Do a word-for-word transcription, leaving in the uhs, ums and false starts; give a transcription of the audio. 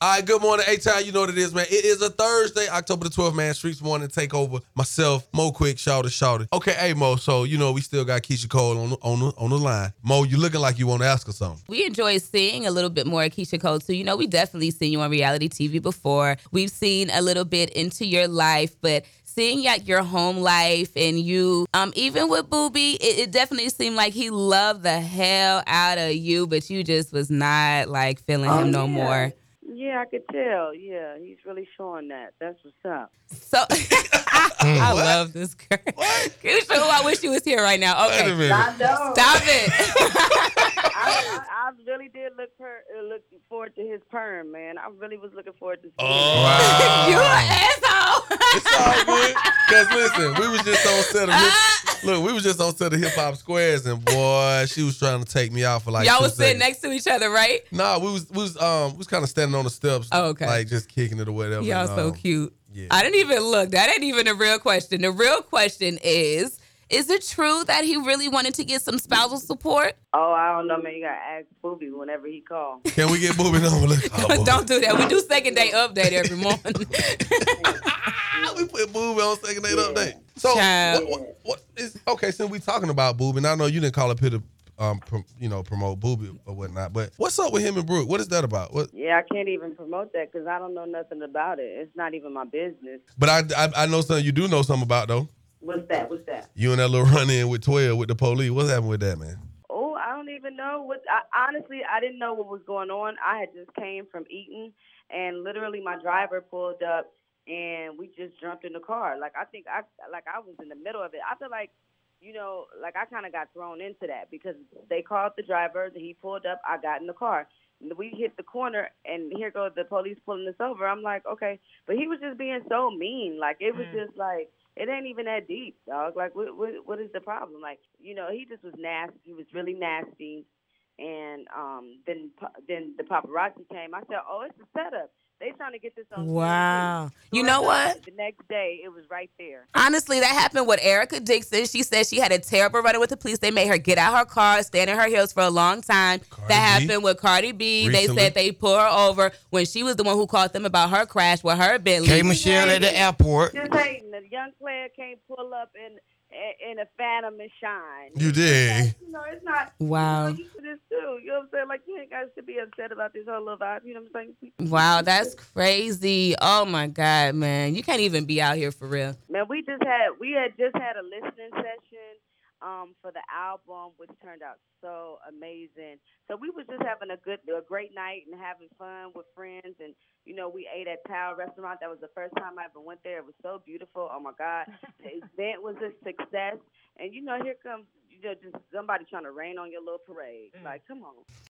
All right, good morning, A-Town. You know what it is, man. It is a Thursday, October the twelfth, man. Streets Morning Takeover. Myself, Mo Quick, Shawty Shawty. Okay, hey, Mo, so, you know, we still got Keisha Cole on the, on the, on the line. Mo, you looking like you want to ask her something. We enjoy seeing a little bit more of Keisha Cole, too. You know, we definitely seen you on reality T V before. We've seen a little bit into your life, but seeing at your home life and you, um, even with Boobie, it, it definitely seemed like he loved the hell out of you, but you just was not, like, feeling Oh, him no yeah. more. Yeah, I could tell. Yeah, he's really showing that. That's what's up. So, I love this girl. Keisha, who I wish she was here right now. Okay. Wait a minute. I know. Stop it. I, I, I really did look per, uh, look forward to his perm, man. I really was looking forward to seeing Oh, it. wow. You an asshole. It's all good. Because, listen, we was just on set of hip, look, we was just on set of Hip Hop Squares, and, boy, she was trying to take me out for, like, Y'all two was sitting seconds. next to each other, right? Nah, we was, we was, um, we was kind of standing on the steps. Oh, okay. Like, just kicking it or whatever. Y'all and, so um, cute. yeah. I didn't even look. That ain't even a real question. The real question is, is it true that he really wanted to get some spousal support? Oh, I don't know, man. You gotta ask Booby whenever he calls. Can we get Boobie on? Let's call Boobie. Don't do that. We do second day update every morning. We put Boobie on second date update. So Child. what, what, what is okay? Since we talking about Boobie, and I know you didn't call up here to, um, prom, you know, promote Boobie or whatnot. But what's up with him and Brooke? What is that about? What? Yeah, I can't even promote that because I don't know nothing about it. It's not even my business. But I, I, I know something you do know something about though. What's that? What's that? You and that little run in with twelve with the police. What's happened with that, man? Oh, I don't even know what. I, honestly, I didn't know what was going on. I had just came from eating, and literally my driver pulled up, and we just jumped in the car. Like I think I like I was in the middle of it. I feel like, you know, like I kind of got thrown into that because they called the driver, and he pulled up. I got in the car. We hit the corner, and here goes the police pulling us over. I'm like, okay, but he was just being so mean. Like it was just like. It ain't even that deep, dog. Like, what, what, what is the problem? Like, you know, he just was nasty. He was really nasty. And um, then then the paparazzi came. I said, oh, it's a setup. They trying to get this on Wow. T V. You know what? The next day, it was right there. Honestly, that happened with Erica Dixon. She said she had a terrible run with the police. They made her get out her car, stand in her heels for a long time. Cardi that B? happened with Cardi B. Recently? They said they pulled her over when she was the one who called them about her crash with her Bentley. K. Michelle at the airport. Just hating. The young player can't pull up in in a Phantom and shine. You did. You know, it's not. Wow. You know, you do this too. You know what I'm saying? Like, you ain't got to be upset about this whole little vibe. You know what I'm saying? Wow, that's crazy. Oh, my God, man. You can't even be out here for real. Man, we just had we had just had a listening session um, for the album, which turned out so amazing. So we was just having a good, a great night and having fun with friends, and you know, we ate at Tao Restaurant. That was the first time I ever went there. It was so beautiful. Oh my God, the event was a success. And you know, here comes you know just somebody trying to rain on your little parade. Like, come on.